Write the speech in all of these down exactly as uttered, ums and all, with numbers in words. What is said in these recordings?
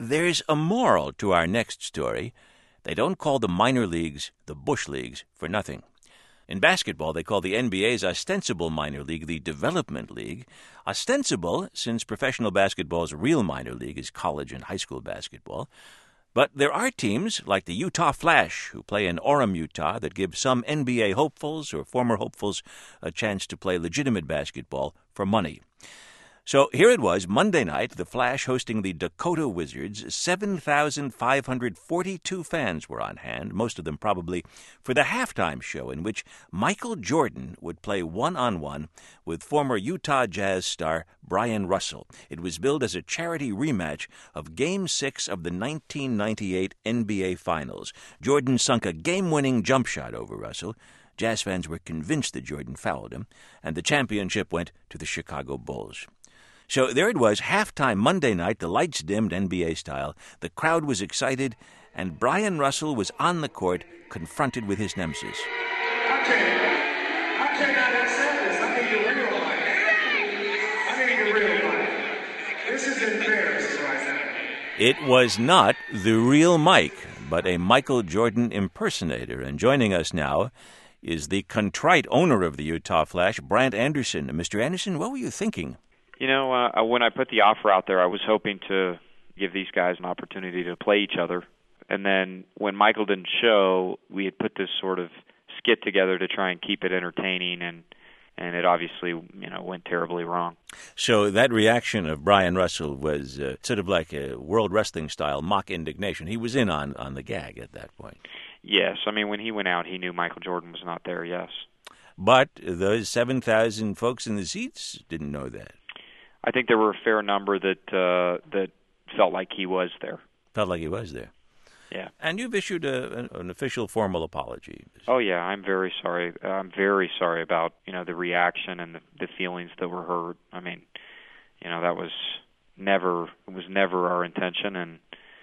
There's a moral to our next story. They don't call the minor leagues the Bush Leagues for nothing. In basketball, they call the N B A's ostensible minor league the Development League. Ostensible, since professional basketball's real minor league is college and high school basketball. But there are teams, like the Utah Flash, who play in Orem, Utah, that give some N B A hopefuls or former hopefuls a chance to play legitimate basketball for money. So here it was, Monday night, the Flash hosting the Dakota Wizards. seven thousand five hundred forty-two fans were on hand, most of them probably for the halftime show in which Michael Jordan would play one-on-one with former Utah Jazz star Brian Russell. It was billed as a charity rematch of Game six of the nineteen ninety-eight N B A Finals. Jordan sunk a game-winning jump shot over Russell. Jazz fans were convinced that Jordan fouled him, and the championship went to the Chicago Bulls. So there it was, halftime Monday night, the lights dimmed N B A style. The crowd was excited, and Brian Russell was on the court, confronted with his nemesis. I can't, I cannot accept this. I need the real life. I need the real life. This is embarrassing right now. It was not the real Mike, but a Michael Jordan impersonator. And joining us now is the contrite owner of the Utah Flash, Brant Anderson. Mister Anderson, what were you thinking? You know, uh, when I put the offer out there, I was hoping to give these guys an opportunity to play each other. And then when Michael didn't show, we had put this sort of skit together to try and keep it entertaining, and and it obviously, you know, went terribly wrong. So that reaction of Brian Russell was uh, sort of like a World Wrestling-style mock indignation. He was in on, on the gag at that point. Yes. I mean, when he went out, he knew Michael Jordan was not there, yes. But those seven thousand folks in the seats didn't know that. I think there were a fair number that uh, that felt like he was there. Felt like he was there. Yeah. And you've issued a, an, an official formal apology. Oh yeah, I'm very sorry. I'm very sorry about you know the reaction and the, the feelings that were hurt. I mean, you know that was never it was never our intention, and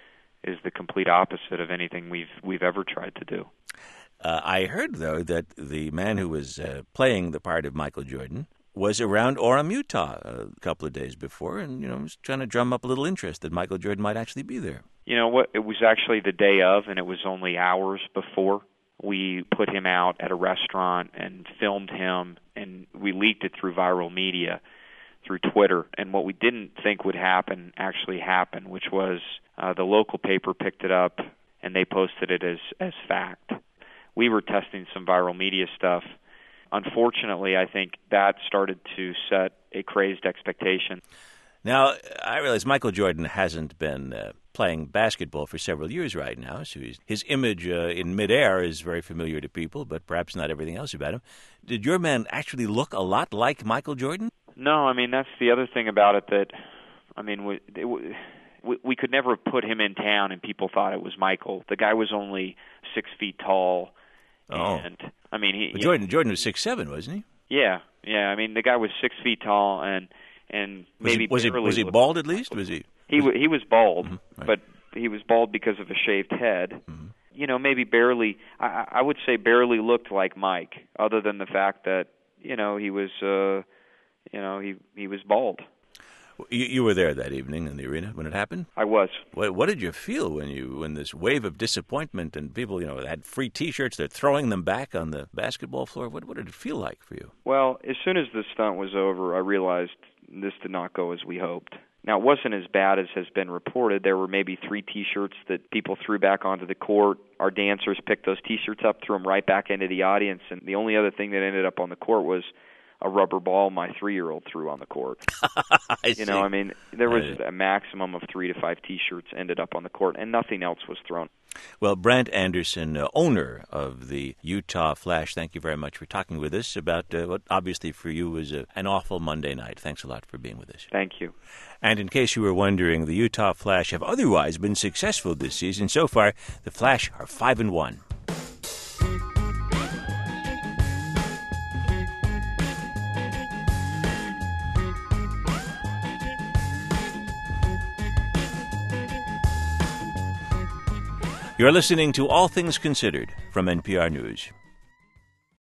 is the complete opposite of anything we've we've ever tried to do. Uh, I heard though that the man who was uh, playing the part of Michael Jordan was around Orem, Utah a couple of days before, and, you know, was trying to drum up a little interest that Michael Jordan might actually be there. You know what? It was actually the day of, and it was only hours before. We put him out at a restaurant and filmed him, and we leaked it through viral media, through Twitter. And what we didn't think would happen actually happened, which was uh, the local paper picked it up, and they posted it as, as fact. We were testing some viral media stuff. Unfortunately, I think that started to set a crazed expectation. Now, I realize Michael Jordan hasn't been uh, playing basketball for several years right now, so he's, his image uh, in midair is very familiar to people, but perhaps not everything else about him. Did your man actually look a lot like Michael Jordan? No, I mean, that's the other thing about it that, I mean, we, it, we, we could never have put him in town and people thought it was Michael. The guy was only six feet tall. Oh. And, I mean, he, but Jordan Jordan was six seven, wasn't he? Yeah, yeah. I mean, the guy was six feet tall, and and maybe was he was he, was he bald at least? Was he? He was, he was bald, mm-hmm, right. But he was bald because of a shaved head. Mm-hmm. You know, maybe barely. I, I would say barely looked like Mike, other than the fact that you know he was, uh, you know, he he was bald. You, you were there that evening in the arena when it happened? I was. What, what did you feel when you when this wave of disappointment and people, you know, had free T-shirts, they're throwing them back on the basketball floor? What, what did it feel like for you? Well, as soon as the stunt was over, I realized this did not go as we hoped. Now, it wasn't as bad as has been reported. There were maybe three T-shirts that people threw back onto the court. Our dancers picked those T-shirts up, threw them right back into the audience, and the only other thing that ended up on the court was a rubber ball my three-year-old threw on the court. I you know, I mean, there was I... a maximum of three to five T-shirts ended up on the court, and nothing else was thrown. Well, Brant Anderson, uh, owner of the Utah Flash, thank you very much for talking with us about uh, what obviously for you was a, an awful Monday night. Thanks a lot for being with us. Thank you. And in case you were wondering, the Utah Flash have otherwise been successful this season. So far, the Flash are five and one. You're listening to All Things Considered from N P R News.